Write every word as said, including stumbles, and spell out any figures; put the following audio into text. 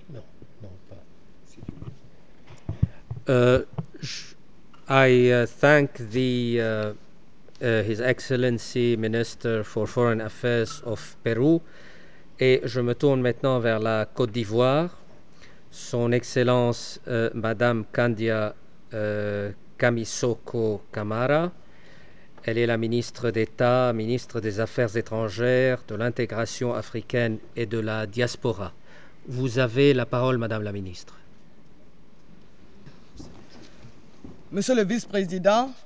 Non, non pas. Uh, I uh, thank the uh, uh, His Excellency Minister for Foreign Affairs of Peru et je me tourne maintenant vers la Côte d'Ivoire. Son Excellence euh, Madame Kandia euh, Kamisoko Kamara. Elle est la ministre d'État, ministre des Affaires étrangères, de l'intégration africaine et de la diaspora. Vous avez la parole, Madame la ministre. Monsieur le vice-président,